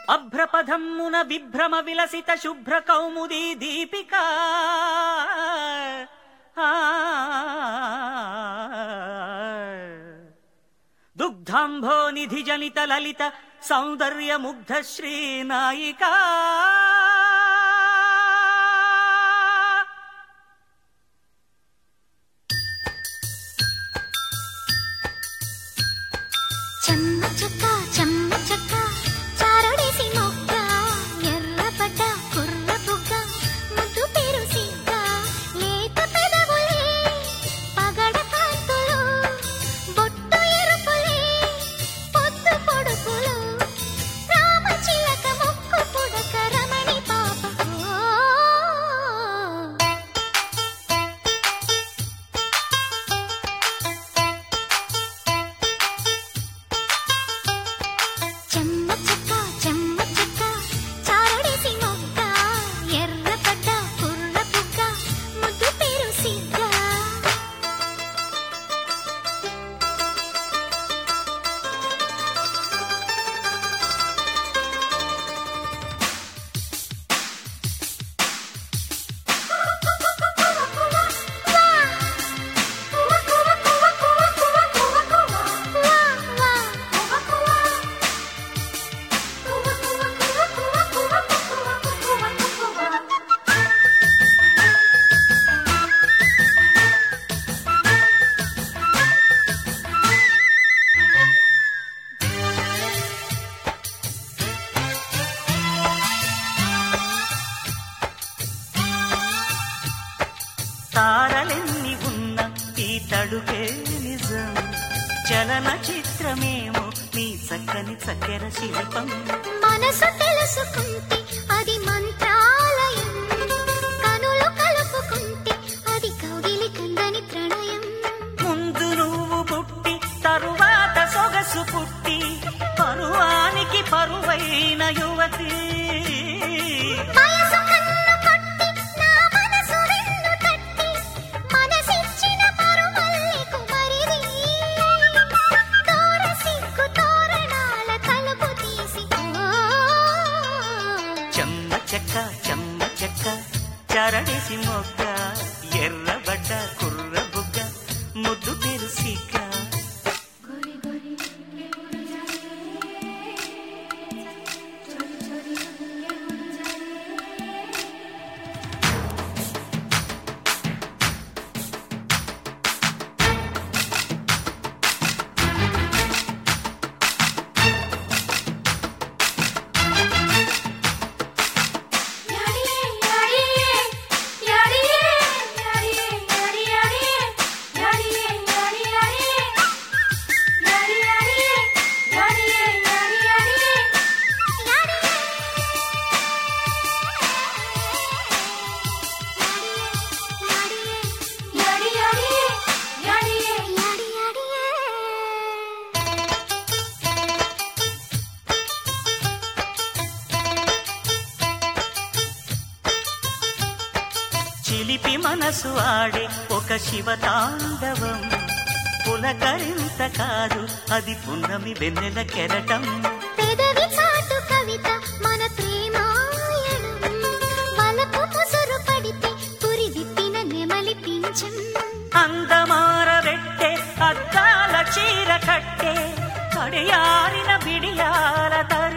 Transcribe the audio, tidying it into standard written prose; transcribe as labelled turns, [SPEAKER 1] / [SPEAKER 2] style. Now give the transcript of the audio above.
[SPEAKER 1] అభ్రపథమ్మున విభ్రమ విలసిత శుభ్ర కౌముదీ దీపికా దుగ్ధాంభో నిధి జనిత లలిత సౌందర్య ముగ్ధ శ్రీనాయికా
[SPEAKER 2] చెమ్మ చెక్క చెమ్మ చెక్క చారడేసి మొక్క ఎర్రపడ్డ కుర్ర బుగ్గ ముద్దు పేరు సిగ్గ లేత పెదవులే పగడ కాంతులు బొట్టు ఎరుపులే పొద్దు పొడుపులు రామ చిలక ముక్కు పుడక రమణి పాపకు చెమ్మ చెక్క చెమ్మ చెక్క చారడేసి మొక్క ఎర్రపడ్డ కుర్ర బుగ్గ ముద్దు పేరు సిగ్గ
[SPEAKER 1] తారలెన్ని ఉన్న ఈ తడుకే నిజం చలన చిత్రమేమో నీ చక్కని చక్కెర శిల్పం
[SPEAKER 2] మనసు తెలుసుకుంటే అది మంత్రాలయం కనులు కలుపుకుంటే అది కౌగిలి కందని ప్రణయం
[SPEAKER 1] ముందు నువ్వు పుట్టి తరువాత సొగసు పుట్టి పరువానికి పరువైన యువతి
[SPEAKER 2] వయసు కన్ను కొట్టి నా మనసు వెన్ను తట్టి మనసిచ్చిన పరుమల్లికు మరిది తోర సిగ్గు తోరణాల తలుపు తీసి
[SPEAKER 1] చెమ్మ చెక్క చరడేసి మొగ్గ ఎర్రబడ్డ కుర్ర బుగ్గ ముద్దు తెరుసిక చిలిపి మనసు ఆడే ఒక శివతాండవం పులకరింత కాదు అది పున్నమి వెన్నెల కెరటం
[SPEAKER 2] పెదవి చాటు కవిత మన ప్రేమాయణం వలపు ముసురు పడితే పురి విప్పిన నెమలి పింఛం
[SPEAKER 1] అందమారబెట్టే అద్దాల చీర కట్టే కడియారిన బిడియాల